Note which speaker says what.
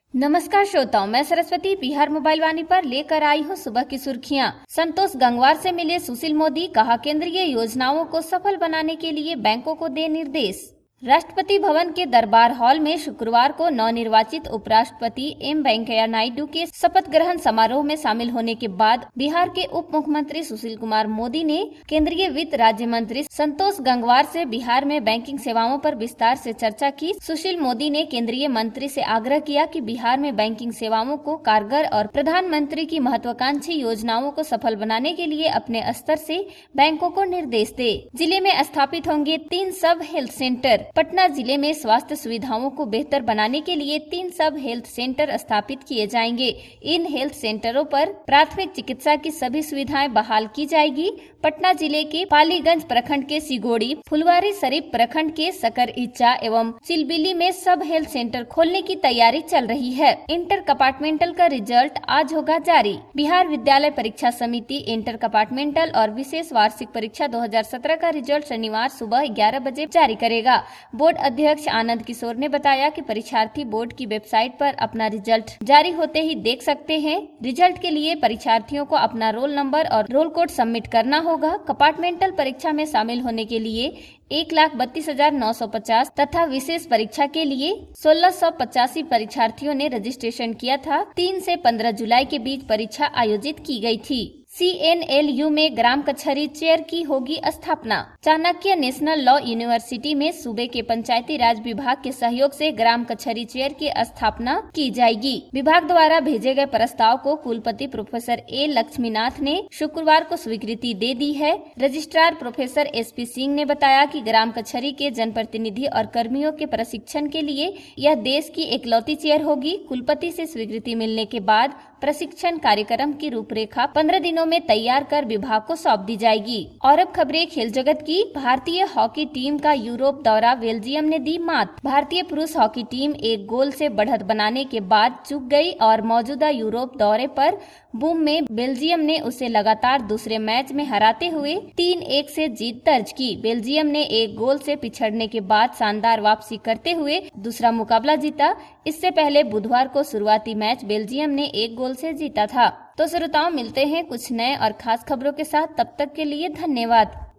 Speaker 1: नमस्कार श्रोताओं, मैं सरस्वती बिहार मोबाइल वाणी पर लेकर आई हूँ सुबह की सुर्खियाँ। संतोष गंगवार से मिले सुशील मोदी, कहा केंद्रीय योजनाओं को सफल बनाने के लिए बैंकों को दे निर्देश। राष्ट्रपति भवन के दरबार हॉल में शुक्रवार को नवनिर्वाचित उपराष्ट्रपति एम वेंकैया नायडू के शपथ ग्रहण समारोह में शामिल होने के बाद बिहार के उप मुख्यमंत्री सुशील कुमार मोदी ने केंद्रीय वित्त राज्य मंत्री संतोष गंगवार से बिहार में बैंकिंग सेवाओं पर विस्तार से चर्चा की। सुशील मोदी ने केंद्रीय मंत्री से आग्रह किया कि बिहार में बैंकिंग सेवाओं को कारगर और प्रधानमंत्री की महत्वाकांक्षी योजनाओं को सफल बनाने के लिए अपने स्तर से बैंकों को निर्देश दे। जिले में स्थापित होंगे 3 सब हेल्थ सेंटर। पटना जिले में स्वास्थ्य सुविधाओं को बेहतर बनाने के लिए 3 सब हेल्थ सेंटर स्थापित किए जाएंगे। इन हेल्थ सेंटरों पर प्राथमिक चिकित्सा की सभी सुविधाएं बहाल की जाएगी। पटना जिले के पालीगंज प्रखंड के सिगोड़ी, फुलवारी शरीफ प्रखंड के सकरइचा एवं चिलबिली में सब हेल्थ सेंटर खोलने की तैयारी चल रही है। इंटर कंपार्टमेंटल का रिजल्ट आज होगा जारी। बिहार विद्यालय परीक्षा समिति इंटर कंपार्टमेंटल और विशेष वार्षिक परीक्षा 2017 का रिजल्ट शनिवार सुबह 11 बजे जारी करेगा। बोर्ड अध्यक्ष आनंद किशोर ने बताया कि परीक्षार्थी बोर्ड की वेबसाइट पर अपना रिजल्ट जारी होते ही देख सकते हैं। रिजल्ट के लिए परीक्षार्थियों को अपना रोल नंबर और रोल कोड सबमिट करना होगा। कंपार्टमेंटल परीक्षा में शामिल होने के लिए 1,32,950 तथा विशेष परीक्षा के लिए 1,685 परीक्षार्थियों ने रजिस्ट्रेशन किया था। 3 से 15 जुलाई के बीच परीक्षा आयोजित की गई थी। CNLU में ग्राम कचहरी चेयर की होगी स्थापना। चाणक्य नेशनल लॉ यूनिवर्सिटी में सूबे के पंचायती राज विभाग के सहयोग से ग्राम कचहरी चेयर की स्थापना की जाएगी। विभाग द्वारा भेजे गए प्रस्ताव को कुलपति प्रोफेसर ए लक्ष्मीनाथ ने शुक्रवार को स्वीकृति दे दी है। रजिस्ट्रार प्रोफेसर SP सिंह ने बताया कि ग्राम कचहरी के जनप्रतिनिधि और कर्मियों के प्रशिक्षण के लिए यह देश की इकलौती चेयर होगी। कुलपति से स्वीकृति मिलने के बाद प्रशिक्षण कार्यक्रम की रूपरेखा 15 दिनों में तैयार कर विभाग को सौंप दी जाएगी। और अब खबरें खेल जगत की। भारतीय हॉकी टीम का यूरोप दौरा बेल्जियम ने दी मात। भारतीय पुरुष हॉकी टीम 1 गोल से बढ़त बनाने के बाद चूक गई और मौजूदा यूरोप दौरे पर बूम में बेल्जियम ने उसे लगातार दूसरे मैच में हराते हुए 3-1 से जीत दर्ज की। बेल्जियम ने 1 गोल से पिछड़ने के बाद शानदार वापसी करते हुए दूसरा मुकाबला जीता। इससे पहले बुधवार को शुरुआती मैच बेल्जियम ने 1 गोल से जीता था। तो श्रोताओं, मिलते हैं कुछ नए और खास खबरों के साथ। तब तक के लिए धन्यवाद।